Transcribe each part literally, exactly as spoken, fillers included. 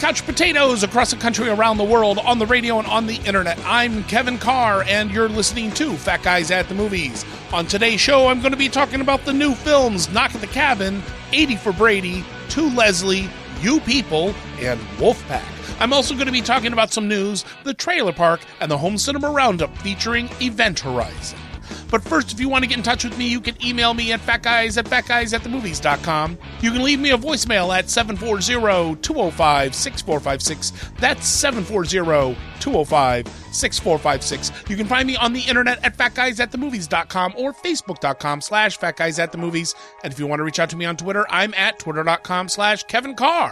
couch potatoes across the country, around the world, on the radio and on the internet. I'm Kevin Carr, and you're listening to Fat Guys at the Movies. On today's show, I'm going to be talking about the new films Knock at the Cabin, eighty for Brady, To Leslie, You People, and Wolfpack. I'm also going to be talking about some news, the Trailer Park, and the Home Cinema Roundup featuring Event Horizon. But first, if you want to get in touch with me, you can email me at fatguys at fatguys at the movies dot com. You can leave me a voicemail at seven four zero, two zero five, six four five six. That's seven four zero, two zero five, six four five six. You can find me on the internet at fatguys at the movies dot com or facebook.com slash fatguysatthemovies. And if you want to reach out to me on Twitter, I'm at twitter.com slash Kevin Carr.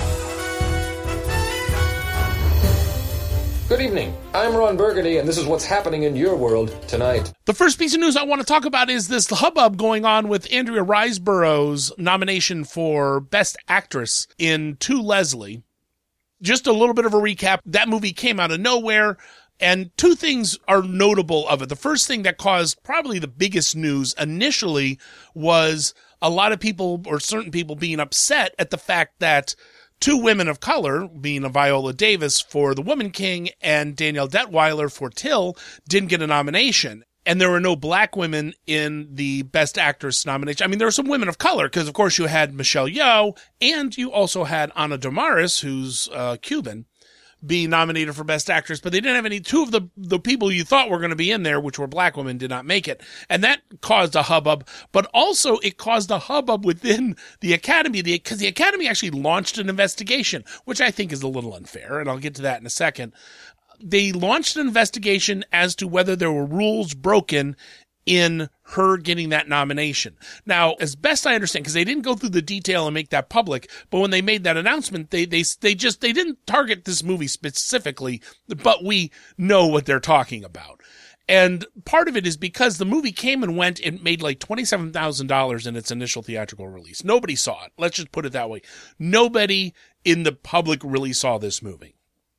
Good evening. I'm Ron Burgundy, and this is what's happening in your world tonight. The first piece of news I want to talk about is this hubbub going on with Andrea Riseborough's nomination for Best Actress in To Leslie. Just a little bit of a recap. That movie came out of nowhere, and two things are notable of it. The first thing that caused probably the biggest news initially was a lot of people, or certain people, being upset at the fact that two women of color, being a Viola Davis for The Woman King and Danielle Detweiler for Till, didn't get a nomination. And there were no black women in the Best Actress nomination. I mean, there were some women of color, because, of course, you had Michelle Yeoh, and you also had Ana de Armas, who's uh, Cuban, be nominated for Best Actress, but they didn't have any. Two of the, the people you thought were going to be in there, which were black women, did not make it. And that caused a hubbub, but also it caused a hubbub within the Academy, because the, the Academy actually launched an investigation, which I think is a little unfair, and I'll get to that in a second. They launched an investigation as to whether there were rules broken in her getting that nomination. Now, as best I understand, because they didn't go through the detail and make that public, but when they made that announcement, they they they just they didn't target this movie specifically, but we know what they're talking about. And part of it is because the movie came and went and made like twenty-seven thousand dollars in its initial theatrical release. Nobody saw it. Let's just put it that way. Nobody in the public really saw this movie.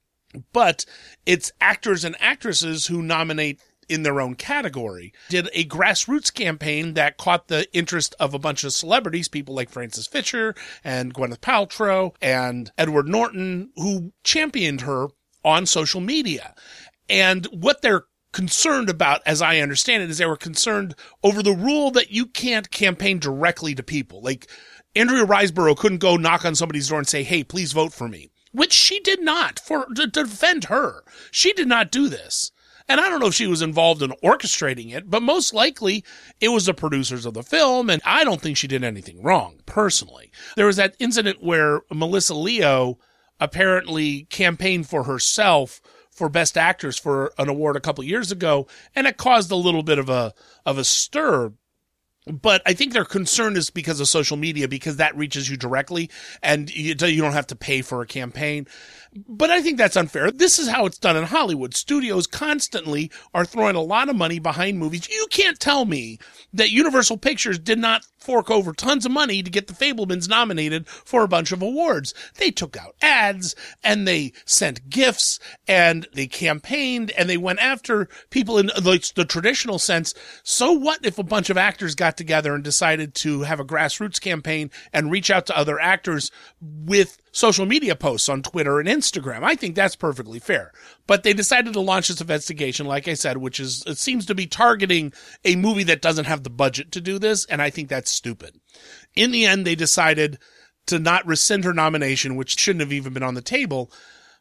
But it's actors and actresses who nominate in their own category, did a grassroots campaign that caught the interest of a bunch of celebrities, people like Frances Fisher and Gwyneth Paltrow and Edward Norton, who championed her on social media. And what they're concerned about, as I understand it, is they were concerned over the rule that you can't campaign directly to people. Like, Andrea Riseborough couldn't go knock on somebody's door and say, hey, please vote for me, which she did not, for to defend her. She did not do this. And I don't know if she was involved in orchestrating it, but most likely it was the producers of the film, and I don't think she did anything wrong, personally. There was that incident where Melissa Leo apparently campaigned for herself for Best Actress for an award a couple years ago, and it caused a little bit of a of a stir. But I think their concern is because of social media, because that reaches you directly, and you don't have to pay for a campaign. But I think that's unfair. This is how it's done in Hollywood. Studios constantly are throwing a lot of money behind movies. You can't tell me that Universal Pictures did not fork over tons of money to get the Fabelmans nominated for a bunch of awards. They took out ads, and they sent gifts, and they campaigned, and they went after people in the, the traditional sense. So what if a bunch of actors got together and decided to have a grassroots campaign and reach out to other actors with social media posts on Twitter and Instagram? I think that's perfectly fair. But they decided to launch this investigation, like I said, which is, it seems to be targeting a movie that doesn't have the budget to do this, and I think that's stupid. In the end, they decided to not rescind her nomination, which shouldn't have even been on the table,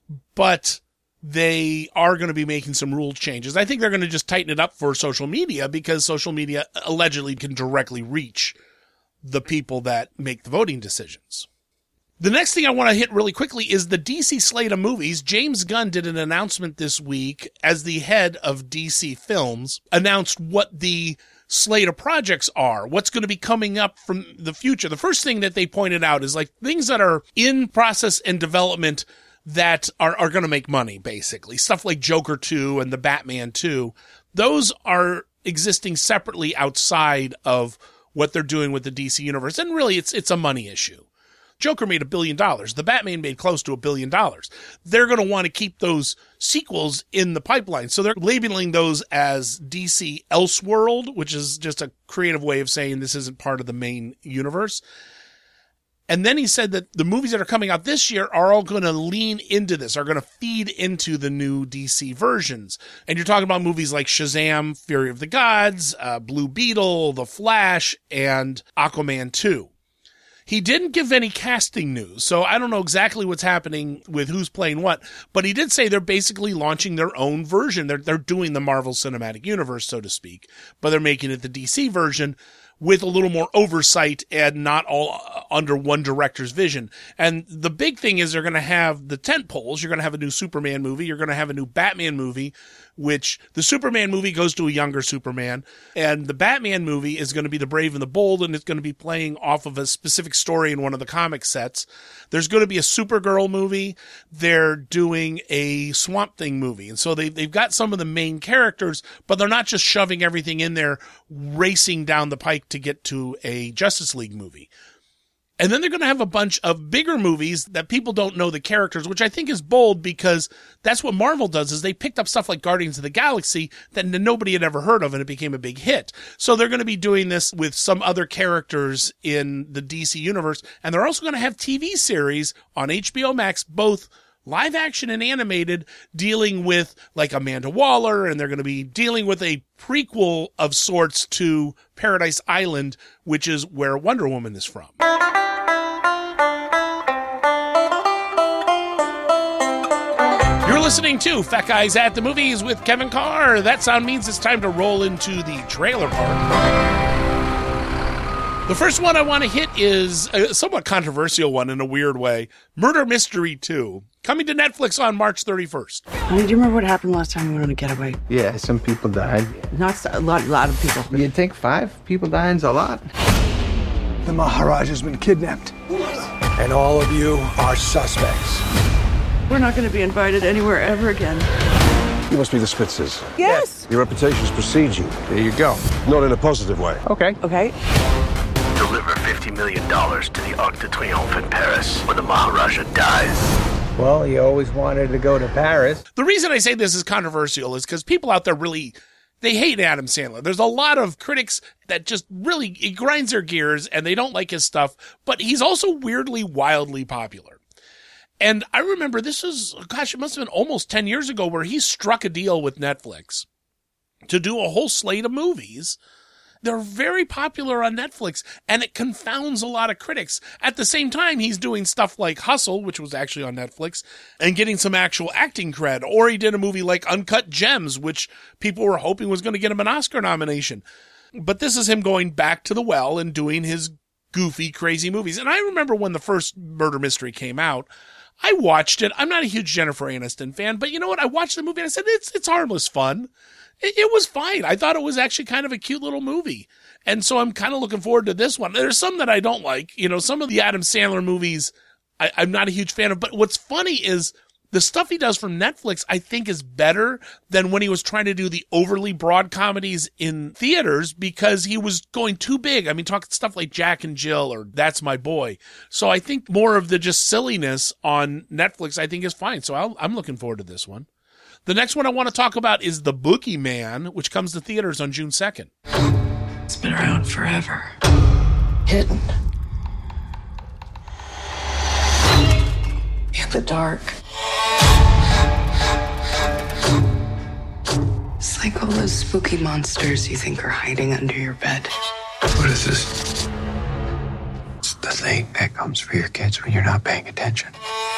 but they are going to be making some rule changes. I think they're going to just tighten it up for social media, because social media allegedly can directly reach the people that make the voting decisions. The next thing I want to hit really quickly is the D C slate of movies. James Gunn did an announcement this week as the head of D C Films, announced what the slate of projects are, what's going to be coming up from the future. The first thing that they pointed out is like things that are in process and development that are, are going to make money, basically. Stuff like Joker two and the Batman two. Those are existing separately outside of what they're doing with the D C universe. And really, it's it's a money issue. Joker made a billion dollars. The Batman made close to a billion dollars. They're going to want to keep those sequels in the pipeline. So they're labeling those as D C Elseworld, which is just a creative way of saying this isn't part of the main universe. And then he said that the movies that are coming out this year are all going to lean into this, are going to feed into the new D C versions. And you're talking about movies like Shazam, Fury of the Gods, uh, Blue Beetle, The Flash, and Aquaman two. He didn't give any casting news, so I don't know exactly what's happening with who's playing what, but he did say they're basically launching their own version. They're, they're doing the Marvel Cinematic Universe, so to speak, but they're making it the D C version with a little more oversight and not all under one director's vision. And the big thing is they're going to have the tent poles. You're going to have a new Superman movie. You're going to have a new Batman movie, which the Superman movie goes to a younger Superman. And the Batman movie is going to be The Brave and the Bold, and it's going to be playing off of a specific story in one of the comic sets. There's going to be a Supergirl movie. They're doing a Swamp Thing movie. And so they, they've got some of the main characters, but they're not just shoving everything in there, racing down the pike to get to a Justice League movie. And then they're going to have a bunch of bigger movies that people don't know the characters, which I think is bold because that's what Marvel does, is they picked up stuff like Guardians of the Galaxy that nobody had ever heard of, and it became a big hit. So they're going to be doing this with some other characters in the D C universe. And they're also going to have T V series on H B O Max, both live action and animated, dealing with like Amanda Waller, and they're going to be dealing with a prequel of sorts to Paradise Island, which is where Wonder Woman is from. You're listening to Fat Guys at the Movies with Kevin Carr. That sound means it's time to roll into the trailer park. The first one I want to hit is a somewhat controversial one in a weird way. Murder Mystery two, coming to Netflix on March thirty-first. Honey, do you remember what happened last time we went on a getaway? Yeah, some people died. Not so- a lot, a lot of people. You'd think five people dying's a lot. The Maharaj has been kidnapped. And all of you are suspects. We're not going to be invited anywhere ever again. You must be the Spitzers. Yes. Your reputations precede you. There you go. Not in a positive way. Okay. Okay. Deliver fifty million dollars to the Arc de Triomphe in Paris when the Maharaja dies. Well, you always wanted to go to Paris. The reason I say this is controversial is because people out there really, they hate Adam Sandler. There's a lot of critics that just really, it grinds their gears and they don't like his stuff, but he's also weirdly, wildly popular. And I remember this was, gosh, it must have been almost ten years ago where he struck a deal with Netflix to do a whole slate of movies. They're very popular on Netflix, and it confounds a lot of critics. At the same time, he's doing stuff like Hustle, which was actually on Netflix, and getting some actual acting cred. Or he did a movie like Uncut Gems, which people were hoping was going to get him an Oscar nomination. But this is him going back to the well and doing his goofy, crazy movies. And I remember when the first Murder Mystery came out, I watched it. I'm not a huge Jennifer Aniston fan, but you know what? I watched the movie and I said, it's it's harmless fun. It was fine. I thought it was actually kind of a cute little movie. And so I'm kind of looking forward to this one. There's some that I don't like. You know, some of the Adam Sandler movies I, I'm not a huge fan of. But what's funny is the stuff he does from Netflix, I think, is better than when he was trying to do the overly broad comedies in theaters because he was going too big. I mean, talking stuff like Jack and Jill or That's My Boy. So I think more of the just silliness on Netflix, I think, is fine. So I'll, I'm looking forward to this one. The next one I want to talk about is The Boogeyman, which comes to theaters on June second. It's been around forever. Hidden. In the dark. It's like all those spooky monsters you think are hiding under your bed. What is this? It's the thing that comes for your kids when you're not paying attention.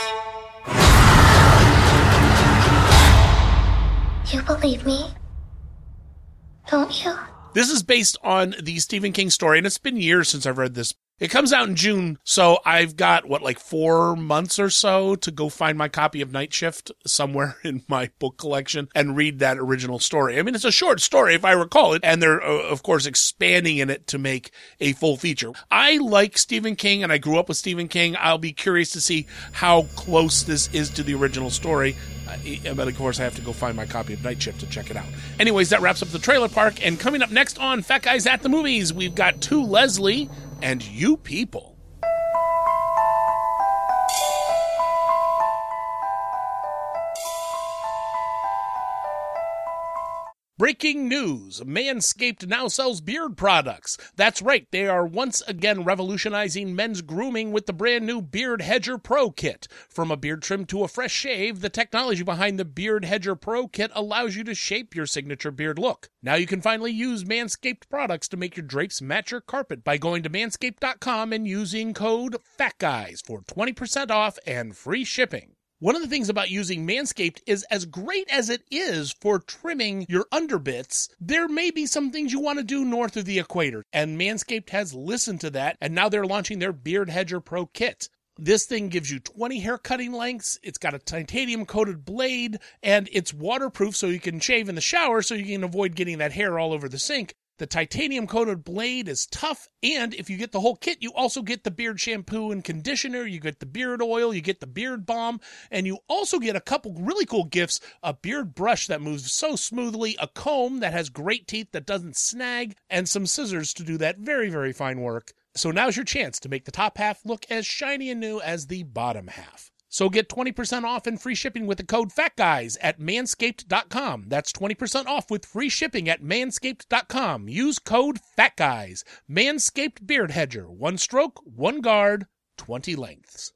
You believe me? Don't you? This is based on the Stephen King story, and it's been years since I've read this. It comes out in June, so I've got, what, like four months or so to go find my copy of Night Shift somewhere in my book collection and read that original story. I mean, it's a short story, if I recall it, and they're, uh, of course, expanding in it to make a full feature. I like Stephen King, and I grew up with Stephen King. I'll be curious to see how close this is to the original story. Uh, but, of course, I have to go find my copy of Night Shift to check it out. Anyways, that wraps up the trailer park, and coming up next on Fat Guys at the Movies, we've got To Leslie and You People. Breaking news, Manscaped now sells beard products. That's right, they are once again revolutionizing men's grooming with the brand new Beard Hedger Pro Kit. From a beard trim to a fresh shave, the technology behind the Beard Hedger Pro Kit allows you to shape your signature beard look. Now you can finally use Manscaped products to make your drapes match your carpet by going to manscaped dot com and using code FATGUYS for twenty percent off and free shipping. One of the things about using Manscaped is, as great as it is for trimming your underbits, there may be some things you want to do north of the equator, and Manscaped has listened to that, and now they're launching their Beard Hedger Pro Kit. This thing gives you twenty hair cutting lengths, it's got a titanium-coated blade, and it's waterproof so you can shave in the shower so you can avoid getting that hair all over the sink. The titanium-coated blade is tough, and if you get the whole kit, you also get the beard shampoo and conditioner, you get the beard oil, you get the beard balm, and you also get a couple really cool gifts, a beard brush that moves so smoothly, a comb that has great teeth that doesn't snag, and some scissors to do that very, very fine work. So now's your chance to make the top half look as shiny and new as the bottom half. So get twenty percent off and free shipping with the code FATGUYS at manscaped dot com. That's twenty percent off with free shipping at manscaped dot com. Use code FATGUYS. Manscaped Beard Hedger. One stroke, one guard, twenty lengths.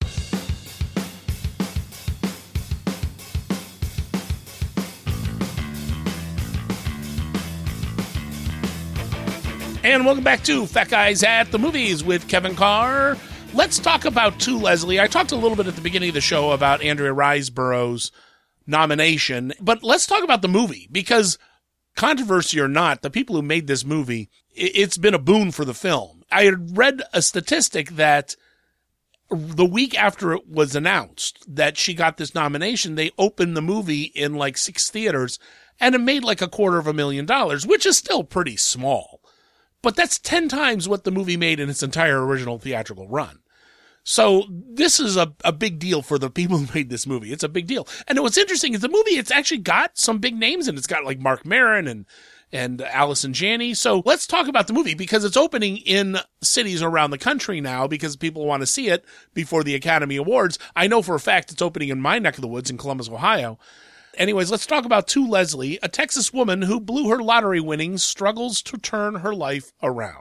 And welcome back to Fat Guys at the Movies with Kevin Carr. Let's talk about To Leslie. I talked a little bit at the beginning of the show about Andrea Riseborough's nomination, but let's talk about the movie, because controversy or not, the people who made this movie, it's been a boon for the film. I had read a statistic that the week after it was announced that she got this nomination, they opened the movie in like six theaters, and it made like a quarter of a million dollars, which is still pretty small. But that's ten times what the movie made in its entire original theatrical run. So this is a, a big deal for the people who made this movie. It's a big deal. And what's interesting is the movie, it's actually got some big names in it. It's got like Mark Maron and, and Allison Janney. So let's talk about the movie, because it's opening in cities around the country now because people want to see it before the Academy Awards. I know for a fact it's opening in my neck of the woods in Columbus, Ohio. Anyways, let's talk about To Leslie, a Texas woman who blew her lottery winnings, struggles to turn her life around.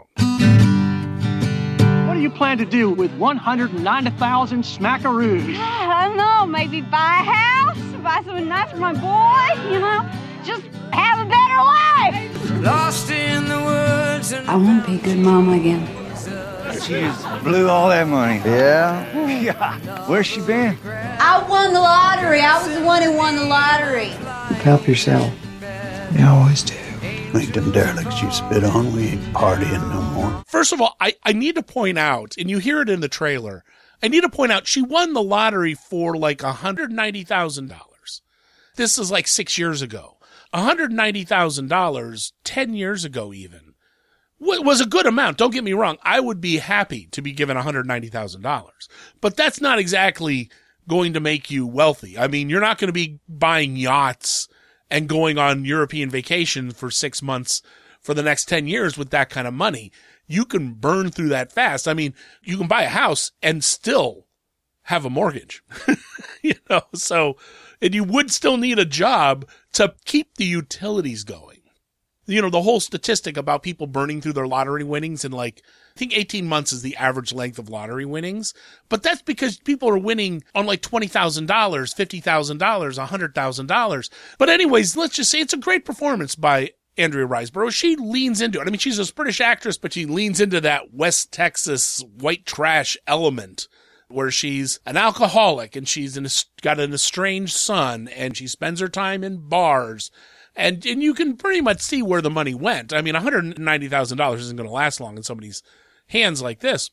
What do you plan to do with one hundred ninety thousand smackaroos? I don't know, maybe buy a house, buy something nice for my boy, you know, just have a better life. Lost in the woods. I won't be a good mama again. She just blew all that money. Yeah? Yeah. Where's she been? I won the lottery. I was the one who won the lottery. Help yourself. You always do. Make them derelicts you spit on. We ain't partying no more. First of all, I, I need to point out, and you hear it in the trailer, I need to point out she won the lottery for like one hundred ninety thousand dollars. This is like six years ago. one hundred ninety thousand dollars, ten years ago even, was a good amount. Don't get me wrong. I would be happy to be given one hundred ninety thousand dollars. But that's not exactly going to make you wealthy. I mean, you're not going to be buying yachts and going on European vacation for six months for the next ten years with that kind of money. You can burn through that fast. I mean, you can buy a house and still have a mortgage. You know, so, and you would still need a job to keep the utilities going. You know, the whole statistic about people burning through their lottery winnings in like, I think eighteen months is the average length of lottery winnings. But that's because people are winning on like twenty thousand dollars, fifty thousand dollars, one hundred thousand dollars. But anyways, let's just say it's a great performance by Andrea Riseborough. She leans into it. I mean, she's a British actress, but she leans into that West Texas white trash element where she's an alcoholic and she's in a, got an estranged son and she spends her time in bars. And and you can pretty much see where the money went. I mean, one hundred ninety thousand dollars isn't going to last long in somebody's hands like this.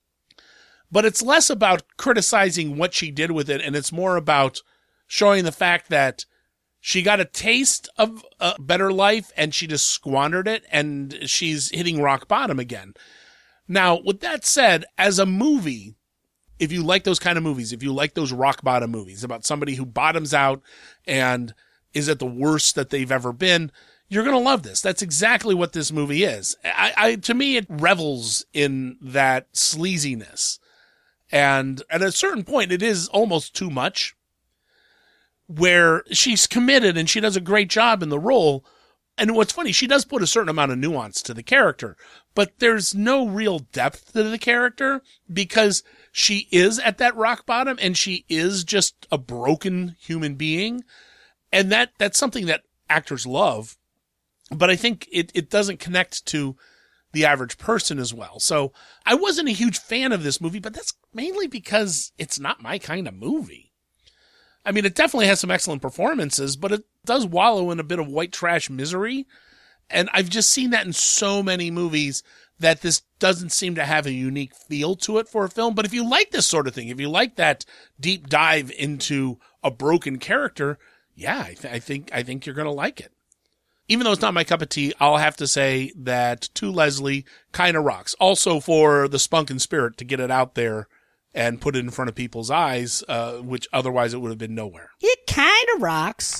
But it's less about criticizing what she did with it, and it's more about showing the fact that she got a taste of a better life, and she just squandered it, and she's hitting rock bottom again. Now, with that said, as a movie, if you like those kind of movies, if you like those rock bottom movies about somebody who bottoms out and is at the worst that they've ever been, you're going to love this. That's exactly what this movie is. I, I, to me, it revels in that sleaziness. And at a certain point, it is almost too much, where she's committed and she does a great job in the role, And what's funny, she does put a certain amount of nuance to the character, but there's no real depth to the character because she is at that rock bottom and she is just a broken human being. And that, that's something that actors love, but I think it, it doesn't connect to the average person as well. So I wasn't a huge fan of this movie, but that's mainly because it's not my kind of movie. I mean, it definitely has some excellent performances, but it does wallow in a bit of white trash misery. And I've just seen that in so many movies that this doesn't seem to have a unique feel to it for a film. But if you like this sort of thing, if you like that deep dive into a broken character, yeah, I, th- I think I think you're going to like it. Even though it's not my cup of tea, I'll have to say that To Leslie kind of rocks. Also for the spunk and spirit to get it out there and put it in front of people's eyes, uh, which otherwise it would have been nowhere. It kind of rocks.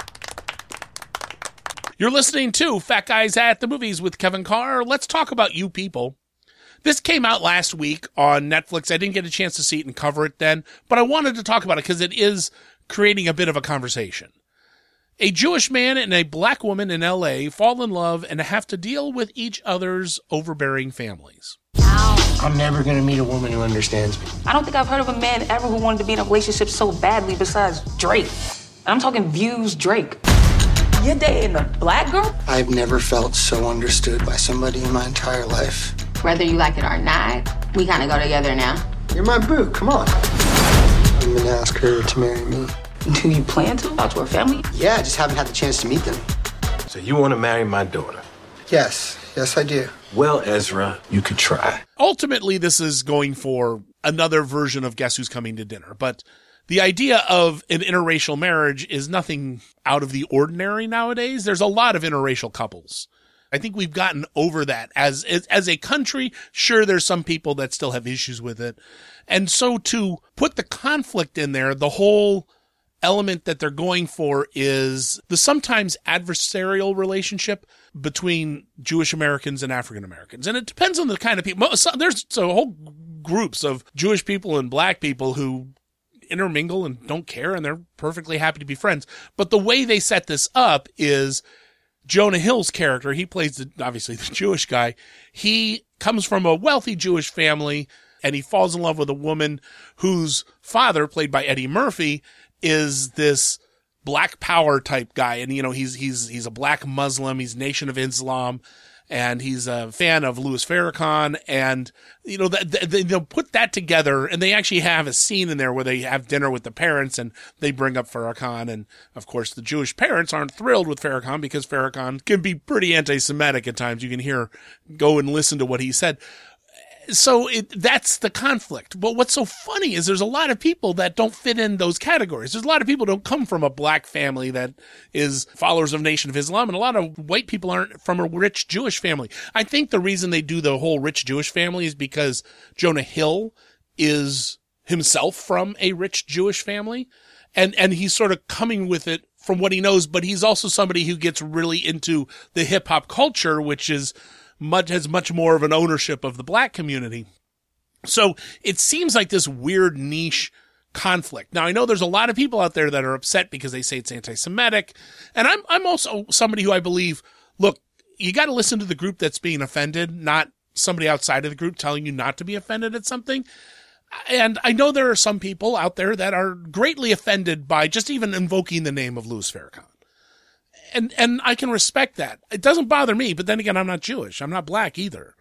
You're listening to Fat Guys at the Movies with Kevin Carr. Let's talk about You People. This came out last week on Netflix. I didn't get a chance to see it and cover it then, but I wanted to talk about it because it is creating a bit of a conversation. A Jewish man and a black woman in L A fall in love and have to deal with each other's overbearing families. I'm never going to meet a woman who understands me. I don't think I've heard of a man ever who wanted to be in a relationship so badly besides Drake. I'm talking Views Drake. You're dating a black girl? I've never felt so understood by somebody in my entire life. Whether you like it or not, we kind of go together now. You're my boo, come on. I'm going to ask her to marry me. Do you plan to? Out to her family? Yeah, I just haven't had the chance to meet them. So you want to marry my daughter? Yes, yes I do. Well, Ezra, you could try. Ultimately, this is going for another version of Guess Who's Coming to Dinner, but the idea of an interracial marriage is nothing out of the ordinary nowadays. There's a lot of interracial couples. I think we've gotten over that as, as, as a country. Sure, there's some people that still have issues with it. And so to put the conflict in there, the whole element that they're going for is the sometimes adversarial relationship between Jewish Americans and African Americans. And it depends on the kind of people. There's so whole groups of Jewish people and black people who intermingle and don't care, and they're perfectly happy to be friends. But the way they set this up is Jonah Hill's character, he plays the, obviously the Jewish guy. He comes from a wealthy Jewish family, and he falls in love with a woman whose father, played by Eddie Murphy, is this black power type guy. And, you know, he's, he's, he's a black Muslim. He's Nation of Islam, and he's a fan of Louis Farrakhan. And, you know, they, they, they'll put that together, and they actually have a scene in there where they have dinner with the parents and they bring up Farrakhan. And of course, the Jewish parents aren't thrilled with Farrakhan because Farrakhan can be pretty anti-Semitic at times. You can hear, go and listen to what he said. So it, that's the conflict. But what's so funny is there's a lot of people that don't fit in those categories. There's a lot of people who don't come from a black family that is followers of Nation of Islam, and a lot of white people aren't from a rich Jewish family. I think the reason they do the whole rich Jewish family is because Jonah Hill is himself from a rich Jewish family, and, and he's sort of coming with it from what he knows, but he's also somebody who gets really into the hip hop culture, which is much has much more of an ownership of the black community. So it seems like this weird niche conflict. Now, I know there's a lot of people out there that are upset because they say it's anti-Semitic. And I'm, I'm also somebody who I believe, look, you got to listen to the group that's being offended, not somebody outside of the group telling you not to be offended at something. And I know there are some people out there that are greatly offended by just even invoking the name of Louis Farrakhan. And, and I can respect that. It doesn't bother me, but then again, I'm not Jewish. I'm not black either.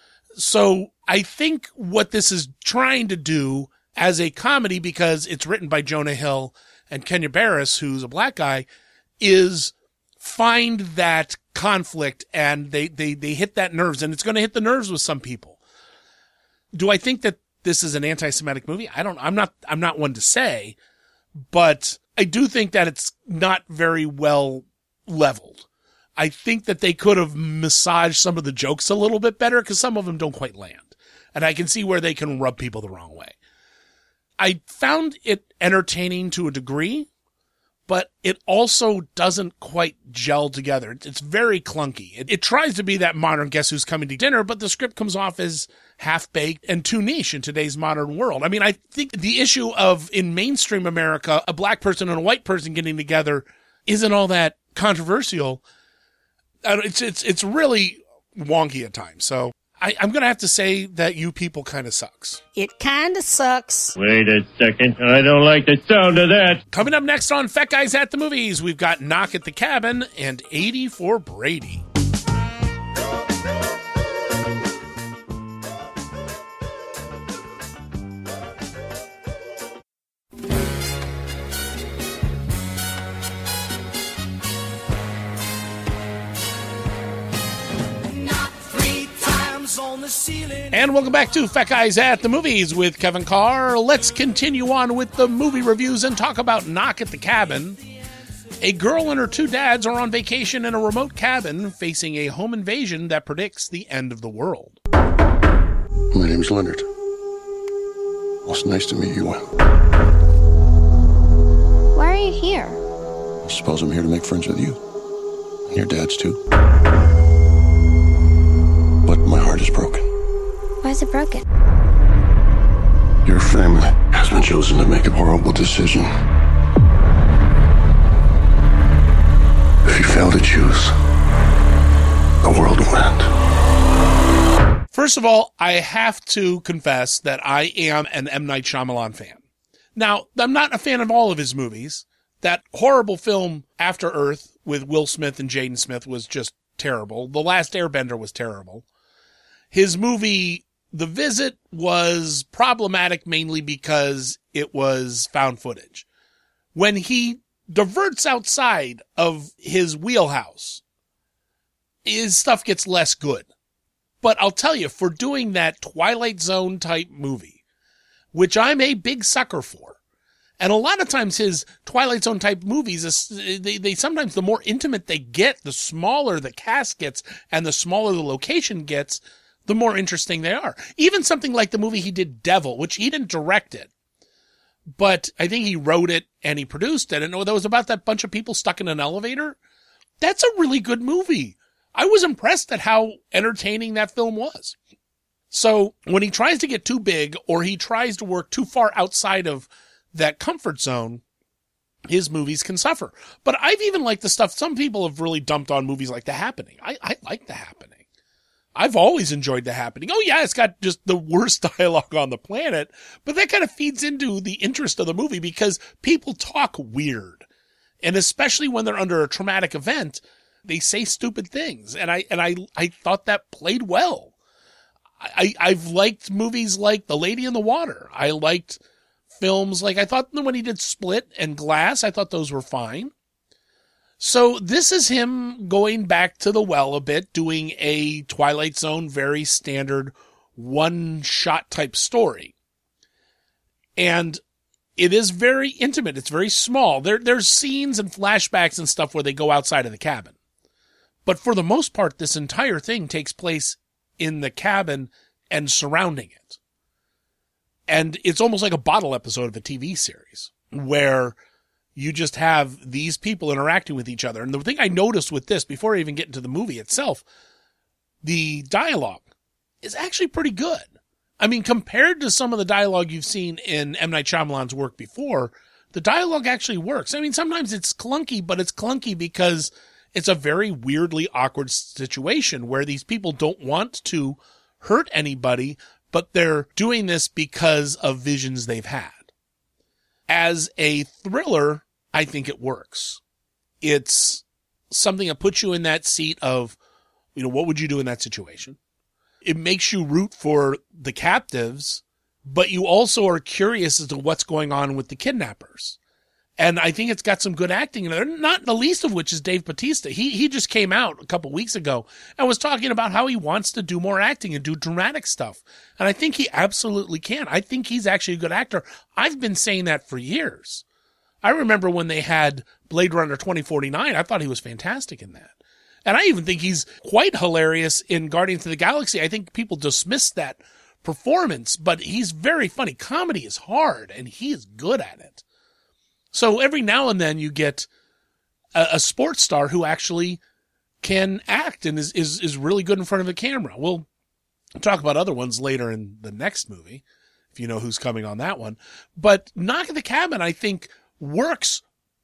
So I think what this is trying to do as a comedy, because it's written by Jonah Hill and Kenya Barris, who's a black guy, is find that conflict, and they, they, they hit that nerves, and it's going to hit the nerves with some people. Do I think that this is an anti-Semitic movie? I don't, I'm not, I'm not one to say, but I do think that it's not very well leveled. I think that they could have massaged some of the jokes a little bit better because some of them don't quite land. And I can see where they can rub people the wrong way. I found it entertaining to a degree, but it also doesn't quite gel together. It's very clunky. It, it tries to be that modern Guess Who's Coming to Dinner, but the script comes off as half-baked and too niche in today's modern world. I mean, I think the issue of, in mainstream America, a black person and a white person getting together isn't all that controversial. Uh, It's, it's, it's really wonky at times. So I, I'm going to have to say that You People kind of sucks. It kind of sucks. Wait a second. I don't like the sound of that. Coming up next on Fat Guys at the Movies, we've got Knock at the Cabin and eighty for Brady. And welcome back to Fat Guys at the Movies with Kevin Carr. Let's continue on with the movie reviews and talk about Knock at the Cabin. A girl and her two dads are on vacation in a remote cabin facing a home invasion that predicts the end of the world. My name's Leonard. Well, it's nice to meet you. Why are you here? I suppose I'm here to make friends with you. And your dad's too. But my heart is broken. Why is it broken? Your family has been chosen to make a horrible decision. If you fail to choose, the world will end. First of all, I have to confess that I am an M. Night Shyamalan fan. Now, I'm not a fan of all of his movies. That horrible film, After Earth, with Will Smith and Jaden Smith was just terrible. The Last Airbender was terrible. His movie, The Visit, was problematic mainly because it was found footage. When he diverts outside of his wheelhouse, his stuff gets less good. But I'll tell you, for doing that Twilight Zone type movie, which I'm a big sucker for, and a lot of times his Twilight Zone type movies, they, they sometimes the more intimate they get, the smaller the cast gets and the smaller the location gets, the more interesting they are. Even something like the movie he did, Devil, which he didn't direct it, but I think he wrote it and he produced it. And that was about that bunch of people stuck in an elevator. That's a really good movie. I was impressed at how entertaining that film was. So when he tries to get too big or he tries to work too far outside of that comfort zone, his movies can suffer. But I've even liked the stuff some people have really dumped on movies like The Happening. I, I like The Happening. I've always enjoyed The Happening. Oh yeah, it's got just the worst dialogue on the planet, but that kind of feeds into the interest of the movie because people talk weird. And especially when they're under a traumatic event, they say stupid things. And I, and I, I thought that played well. I, I've liked movies like The Lady in the Water. I liked films like, I thought when he did Split and Glass, I thought those were fine. So this is him going back to the well a bit, doing a Twilight Zone, very standard one-shot type story. And it is very intimate. It's very small. There, there's scenes and flashbacks and stuff where they go outside of the cabin. But for the most part, this entire thing takes place in the cabin and surrounding it. And it's almost like a bottle episode of a T V series where you just have these people interacting with each other. And the thing I noticed with this, before I even get into the movie itself, the dialogue is actually pretty good. I mean, compared to some of the dialogue you've seen in M. Night Shyamalan's work before, the dialogue actually works. I mean, sometimes it's clunky, but it's clunky because it's a very weirdly awkward situation where these people don't want to hurt anybody, but they're doing this because of visions they've had. As a thriller, I think it works. It's something that puts you in that seat of, you know, what would you do in that situation? It makes you root for the captives, but you also are curious as to what's going on with the kidnappers. And I think it's got some good acting in there, not the least of which is Dave Bautista. He he just came out a couple weeks ago and was talking about how he wants to do more acting and do dramatic stuff. And I think he absolutely can. I think he's actually a good actor. I've been saying that for years. I remember when they had Blade Runner twenty forty-nine, I thought he was fantastic in that. And I even think he's quite hilarious in Guardians of the Galaxy. I think people dismiss that performance, but he's very funny. Comedy is hard, and he is good at it. So every now and then you get a, a sports star who actually can act and is, is, is really good in front of a camera. We'll talk about other ones later in the next movie, if you know who's coming on that one. But Knock at the Cabin, I think, works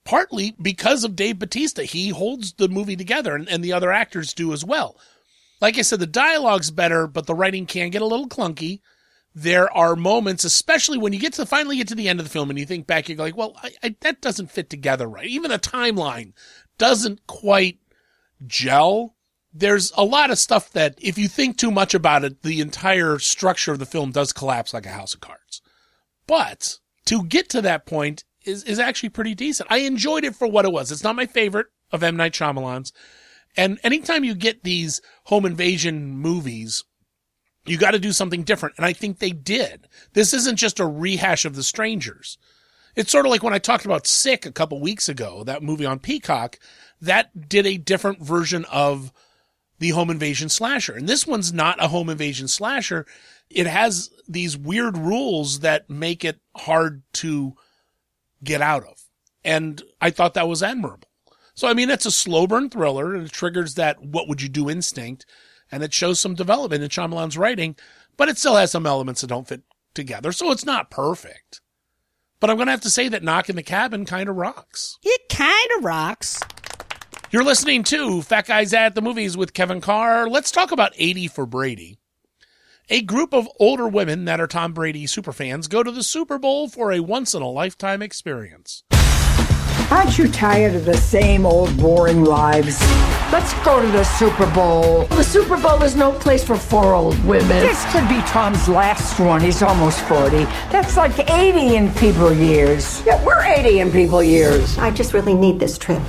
partly because of Dave Bautista. He holds the movie together, and, and the other actors do as well. Like I said, the dialogue's better, but the writing can get a little clunky. There are moments, especially when you get to finally get to the end of the film and you think back, you're like, well, I, I, that doesn't fit together right. Even a timeline doesn't quite gel. There's a lot of stuff that if you think too much about it, the entire structure of the film does collapse like a house of cards. But to get to that point is, is actually pretty decent. I enjoyed it for what it was. It's not my favorite of M. Night Shyamalan's. And anytime you get these home invasion movies, you got to do something different. And I think they did. This isn't just a rehash of The Strangers. It's sort of like when I talked about Sick a couple weeks ago, that movie on Peacock, that did a different version of the home invasion slasher. And this one's not a home invasion slasher. It has these weird rules that make it hard to get out of. And I thought that was admirable. So, I mean, it's a slow burn thriller, and it triggers that what would you do instinct. And it shows some development in Shyamalan's writing, but it still has some elements that don't fit together, so it's not perfect. But I'm going to have to say that Knock in the Cabin kind of rocks. It kind of rocks. You're listening to Fat Guys at the Movies with Kevin Carr. Let's talk about eighty for Brady. A group of older women that are Tom Brady superfans go to the Super Bowl for a once-in-a-lifetime experience. Aren't you tired of the same old boring lives? Let's go to the Super Bowl. The Super Bowl is no place for four old women. This could be Tom's last one. He's almost forty. That's like eighty in people years. Yeah, we're eighty in people years. I just really need this trip.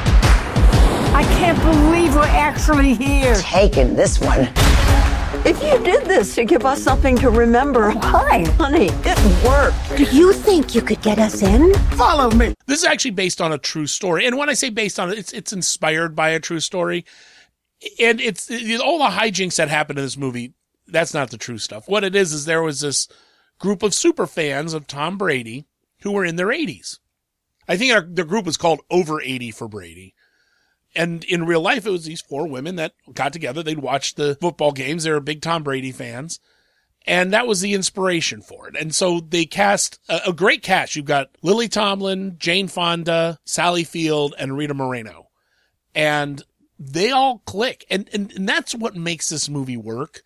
I can't believe we're actually here. Taking this one. If you did this to give us something to remember, why? Honey, it worked. Do you think you could get us in? Follow me. This is actually based on a true story. And when I say based on it, it's, it's inspired by a true story. And it's all the hijinks that happened in this movie. That's not the true stuff. What it is, is there was this group of super fans of Tom Brady who were in their eighties. I think our, their group was called Over eighty for Brady. And in real life, it was these four women that got together. They'd watch the football games. They were big Tom Brady fans. And that was the inspiration for it. And so they cast a, a great cast. You've got Lily Tomlin, Jane Fonda, Sally Field, and Rita Moreno. And they all click. And, and, and that's what makes this movie work,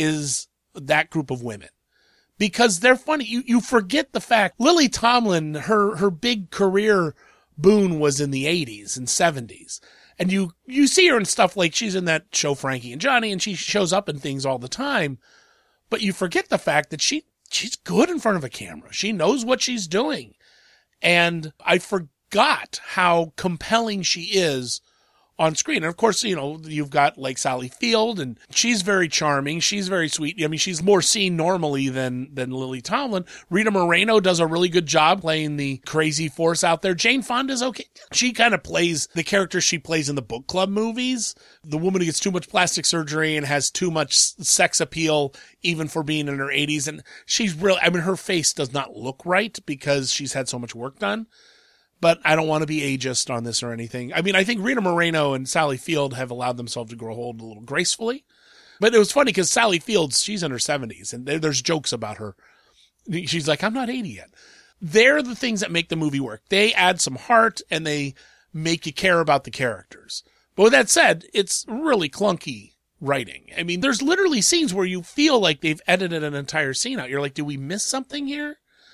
is that group of women. Because they're funny. You, you forget the fact Lily Tomlin, her, her big career boon was in the eighties and seventies. And you, you see her in stuff like she's in that show Frankie and Johnny, and she shows up in things all the time. But you forget the fact that she, she's good in front of a camera. She knows what she's doing. And I forgot how compelling she is on screen. And of course, you know, you've got like Sally Field, and she's very charming. She's very sweet. I mean, she's more seen normally than, than Lily Tomlin. Rita Moreno does a really good job playing the crazy force out there. Jane Fonda's okay. She kind of plays the character she plays in the book club movies. The woman who gets too much plastic surgery and has too much sex appeal, even for being in her eighties. And she's really, I mean, her face does not look right because she's had so much work done. But I don't want to be ageist on this or anything. I mean, I think Rita Moreno and Sally Field have allowed themselves to grow old a little gracefully. But it was funny because Sally Field, she's in her seventies, and there's jokes about her. She's like, I'm not eighty yet. They're the things that make the movie work. They add some heart, and they make you care about the characters. But with that said, it's really clunky writing. I mean, there's literally scenes where you feel like they've edited an entire scene out. You're like, did we miss something here?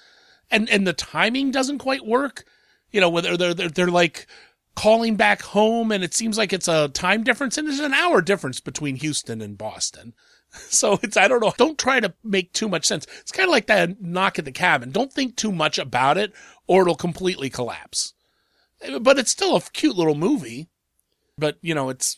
And and the timing doesn't quite work. You know, whether they're, they're, they're like calling back home, and it seems like it's a time difference, and there's an hour difference between Houston and Boston. So it's, I don't know. Don't try to make too much sense. It's kind of like that Knock at the Cabin. Don't think too much about it, or it'll completely collapse. But it's still a cute little movie. But, you know, it's,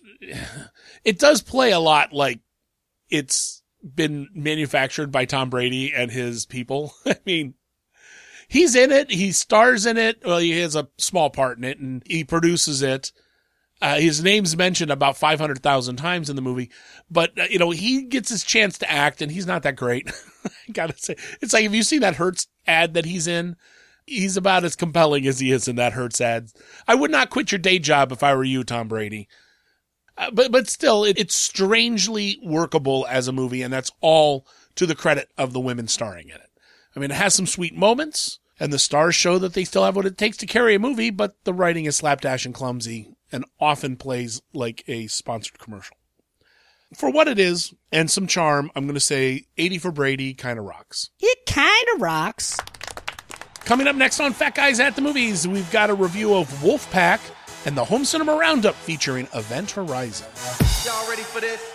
it does play a lot like it's been manufactured by Tom Brady and his people. I mean, he's in it. He stars in it. Well, he has a small part in it, and he produces it. Uh, his name's mentioned about five hundred thousand times in the movie, but, uh, you know, he gets his chance to act, and he's not that great. I gotta say, it's like, if you see that Hertz ad that he's in, he's about as compelling as he is in that Hertz ad. I would not quit your day job if I were you, Tom Brady. Uh, but, but still, it, it's strangely workable as a movie, and that's all to the credit of the women starring in it. I mean, it has some sweet moments. And the stars show that they still have what it takes to carry a movie, but the writing is slapdash and clumsy and often plays like a sponsored commercial. For what it is, and some charm, I'm going to say eighty for Brady kind of rocks. It kind of rocks. Coming up next on Fat Guys at the Movies, we've got a review of Wolfpack and the Home Cinema Roundup featuring Event Horizon. Y'all ready for this?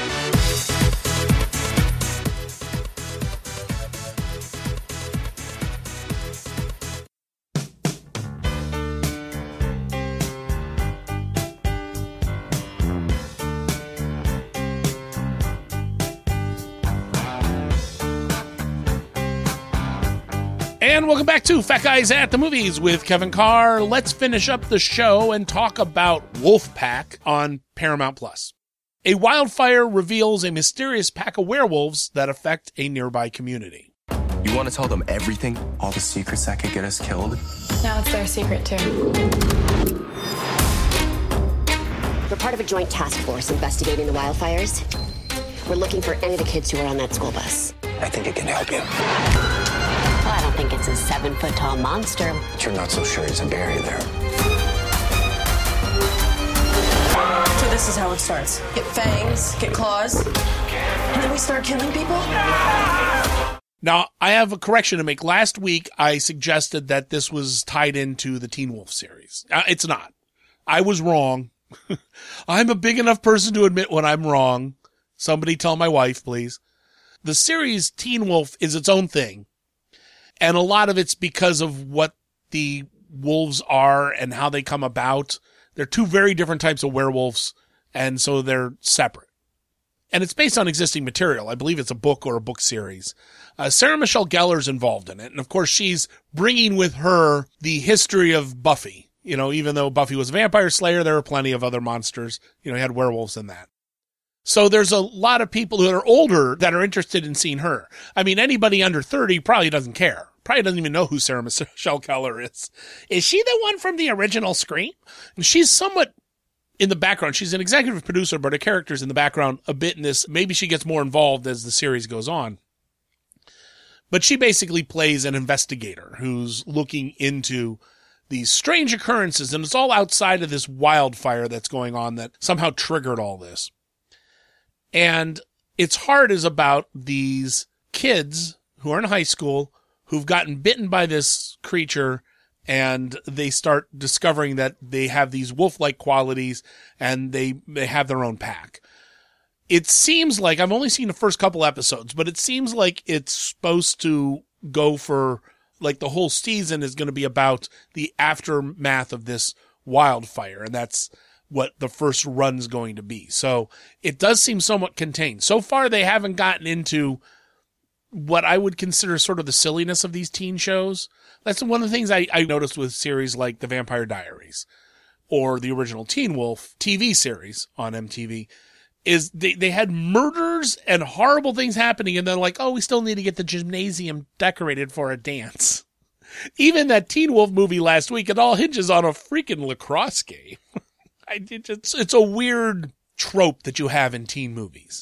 And welcome back to Fat Guys at the Movies with Kevin Carr. Let's finish up the show and talk about Wolfpack on Paramount Plus. A wildfire reveals a mysterious pack of werewolves that affect a nearby community. You want to tell them everything? All the secrets that could get us killed? Now it's their secret, too. We're part of a joint task force investigating the wildfires. We're looking for any of the kids who are on that school bus. I think it can help you. Well, I don't think it's a seven-foot-tall monster. But you're not so sure he's a bear either. So this is how it starts. Get fangs, get claws, and then we start killing people? Now, I have a correction to make. Last week, I suggested that this was tied into the Teen Wolf series. Uh, it's not. I was wrong. I'm a big enough person to admit when I'm wrong. Somebody tell my wife, please. The series Teen Wolf is its own thing. And a lot of it's because of what the wolves are and how they come about. They're two very different types of werewolves, and so they're separate. And it's based on existing material. I believe it's a book or a book series. Uh, Sarah Michelle Gellar's involved in it. And of course, she's bringing with her the history of Buffy. You know, even though Buffy was a vampire slayer, there were plenty of other monsters. You know, you had werewolves in that. So there's a lot of people who are older that are interested in seeing her. I mean, anybody under thirty probably doesn't care. Probably doesn't even know who Sarah Michelle Gellar is. Is she the one from the original Scream? And she's somewhat in the background. She's an executive producer, but her character's in the background a bit in this. Maybe she gets more involved as the series goes on. But she basically plays an investigator who's looking into these strange occurrences, and it's all outside of this wildfire that's going on that somehow triggered all this. And its heart is about these kids who are in high school who've gotten bitten by this creature, and they start discovering that they have these wolf-like qualities, and they, they have their own pack. It seems like, I've only seen the first couple episodes, but it seems like it's supposed to go for, like the whole season is going to be about the aftermath of this wildfire, and that's what the first run's going to be. So it does seem somewhat contained. So far, they haven't gotten into what I would consider sort of the silliness of these teen shows. That's one of the things I, I noticed with series like The Vampire Diaries or the original Teen Wolf T V series on M T V, is they, they had murders and horrible things happening, and they're like, oh, we still need to get the gymnasium decorated for a dance. Even that Teen Wolf movie last week, it all hinges on a freaking lacrosse game. I, it's, it's a weird trope that you have in teen movies.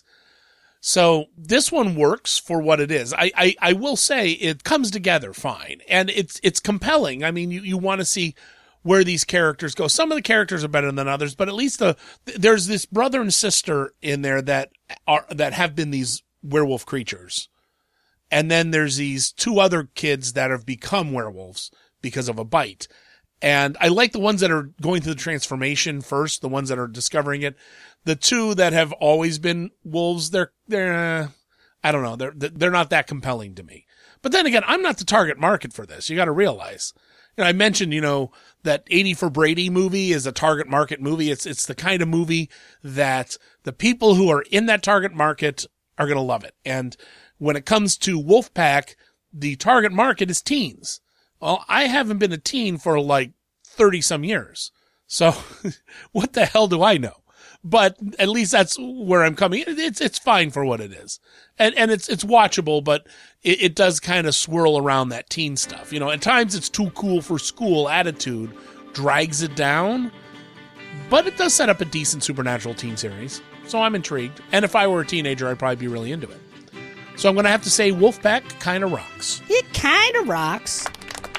So this one works for what it is. I, I, I will say it comes together fine, and it's it's compelling. I mean, you, you want to see where these characters go. Some of the characters are better than others, but at least the there's this brother and sister in there that are that have been these werewolf creatures. And then there's these two other kids that have become werewolves because of a bite. And I like the ones that are going through the transformation first, the ones that are discovering it. The two that have always been wolves, they're, they're, uh, I don't know, they're, they're not that compelling to me. But then again, I'm not the target market for this. You got to realize. You know, I mentioned, you know, that eighty for Brady movie is a target market movie. It's, it's the kind of movie that the people who are in that target market are going to love it. And when it comes to Wolfpack, the target market is teens. Well, I haven't been a teen for like thirty some years. So what the hell do I know? But at least that's where I'm coming. It's, it's fine for what it is. And, and it's, it's watchable, but it, it does kind of swirl around that teen stuff. You know, at times it's too cool for school attitude drags it down, but it does set up a decent supernatural teen series. So I'm intrigued. And if I were a teenager, I'd probably be really into it. So I'm going to have to say Wolfpack kind of rocks. It kind of rocks.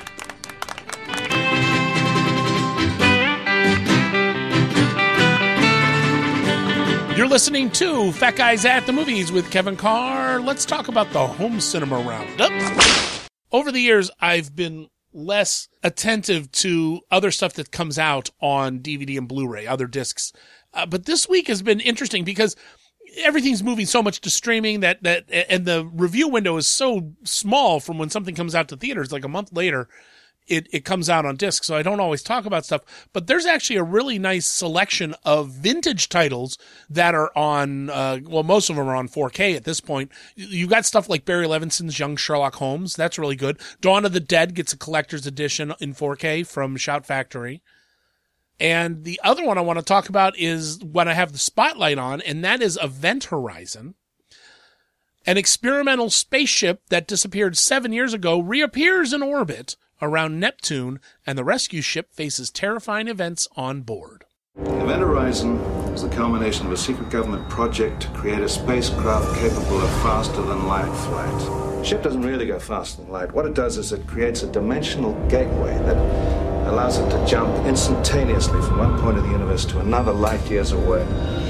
You're listening to Fat Guys at the Movies with Kevin Carr. Let's talk about the home cinema roundup. Over the years, I've been less attentive to other stuff that comes out on D V D and Blu-ray, other discs. Uh, but this week has been interesting because everything's moving so much to streaming that, that, and the review window is so small from when something comes out to theaters, like a month later. It, it comes out on disc, so I don't always talk about stuff. But there's actually a really nice selection of vintage titles that are on, uh, well, most of them are on four K at this point. You've got stuff like Barry Levinson's Young Sherlock Holmes. That's really good. Dawn of the Dead gets a collector's edition in four K from Shout Factory. And the other one I want to talk about is what I have the spotlight on, and that is Event Horizon. An experimental spaceship that disappeared seven years ago reappears in orbit around Neptune, and the rescue ship faces terrifying events on board. Event Horizon is the culmination of a secret government project to create a spacecraft capable of faster-than-light flight. The ship doesn't really go faster than light. What it does is it creates a dimensional gateway that allows it to jump instantaneously from one point of the universe to another light years away.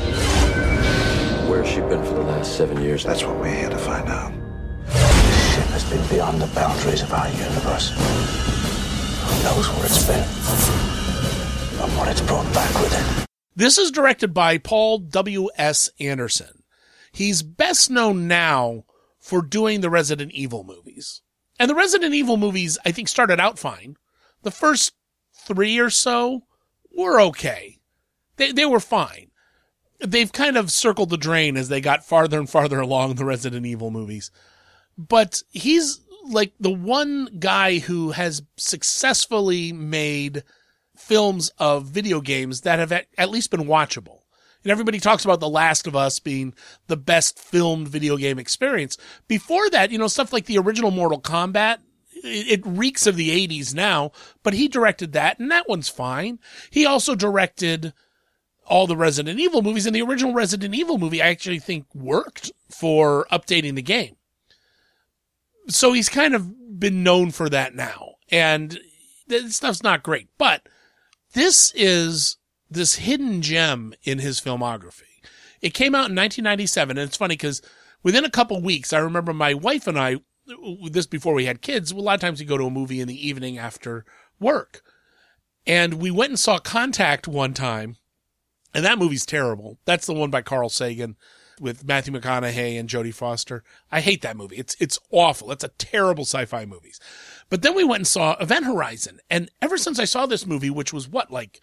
Where's she been for the last seven years? That's what we're here to find out. This ship has been beyond the boundaries of our universe. Who knows where it's been and what it's brought back with it. This is directed by Paul W S Anderson. He's best known now for doing the Resident Evil movies. And the Resident Evil movies, I think, started out fine. The first three or so were okay. They they were fine. They've kind of circled the drain as they got farther and farther along the Resident Evil movies. But he's like the one guy who has successfully made films of video games that have at least been watchable. And everybody talks about The Last of Us being the best filmed video game experience. Before that, you know, stuff like the original Mortal Kombat, it reeks of the eighties now, but he directed that, and that one's fine. He also directed all the Resident Evil movies, and the original Resident Evil movie I actually think worked for updating the game. So he's kind of been known for that now, and this stuff's not great, but this is this hidden gem in his filmography. It came out in nineteen ninety-seven, and it's funny because within a couple weeks, I remember my wife and I, this before we had kids, a lot of times we go to a movie in the evening after work, and we went and saw Contact one time, and that movie's terrible. That's the one by Carl Sagan with Matthew McConaughey and Jodie Foster. I hate that movie. It's it's awful. It's a terrible sci-fi movie. But then we went and saw Event Horizon, and ever since I saw this movie, which was what, like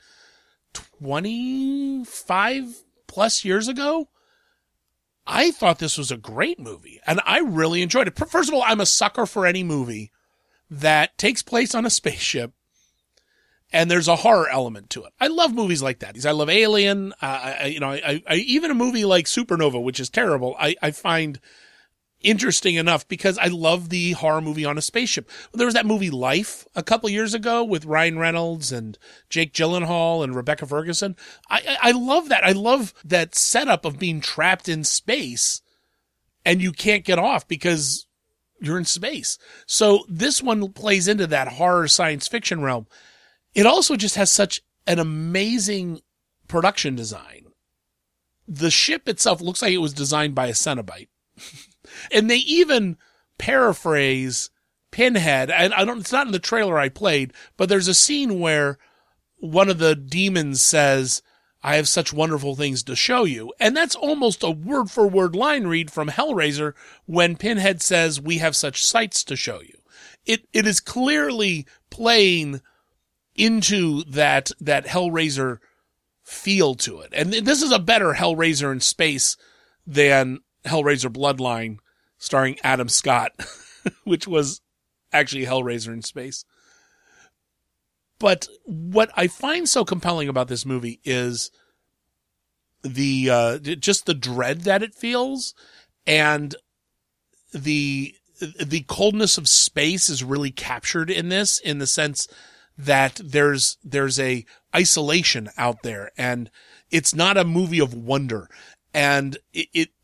twenty-five plus years ago, I thought this was a great movie, and I really enjoyed it. First of all, I'm a sucker for any movie that takes place on a spaceship and there's a horror element to it. I love movies like that. I love Alien. Uh, I, you know, I, I, even a movie like Supernova, which is terrible, I, I find interesting enough because I love the horror movie on a spaceship. There was that movie Life a couple years ago with Ryan Reynolds and Jake Gyllenhaal and Rebecca Ferguson. I, I, I love that. I love that setup of being trapped in space and you can't get off because you're in space. So this one plays into that horror science fiction realm. It also just has such an amazing production design. The ship itself looks like it was designed by a Cenobite. And they even paraphrase Pinhead. And I don't, it's not in the trailer I played, but there's a scene where one of the demons says, "I have such wonderful things to show you." And that's almost a word for word line read from Hellraiser when Pinhead says, "We have such sights to show you." It, it is clearly playing into that, that Hellraiser feel to it. And this is a better Hellraiser in space than Hellraiser Bloodline starring Adam Scott, which was actually Hellraiser in space. But what I find so compelling about this movie is the, uh, just the dread that it feels, and the, the coldness of space is really captured in this, in the sense that there's, there's a isolation out there, and it's not a movie of wonder. And it, it, it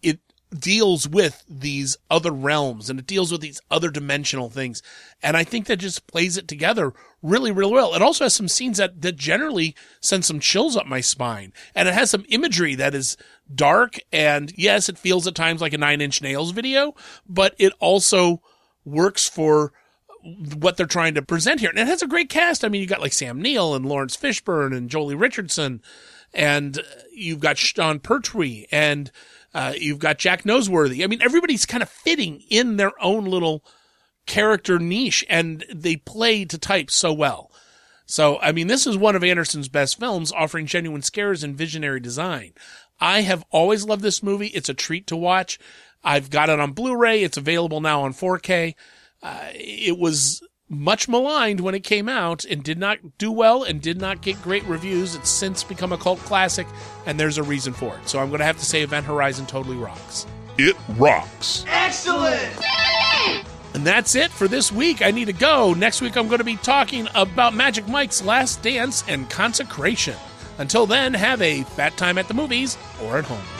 deals with these other realms and it deals with these other dimensional things. And I think that just plays it together really, really well. It also has some scenes that, that generally send some chills up my spine. And it has some imagery that is dark. And yes, it feels at times like a Nine Inch Nails video, but it also works for what they're trying to present here. And it has a great cast. I mean, you got like Sam Neill and Lawrence Fishburne and Jolie Richardson, and you've got Sean Pertwee, and uh, you've got Jack Noseworthy. I mean, everybody's kind of fitting in their own little character niche, and they play to type so well. So, I mean, this is one of Anderson's best films, offering genuine scares and visionary design. I have always loved this movie. It's a treat to watch. I've got it on Blu-ray. It's available now on four K. Uh, it was much maligned when it came out and did not do well and did not get great reviews. It's since become a cult classic, and there's a reason for it. So I'm going to have to say Event Horizon totally rocks. It rocks. Excellent! And that's it for this week. I need to go. Next week I'm going to be talking about Magic Mike's Last Dance and Consecration. Until then, have a fat time at the movies or at home.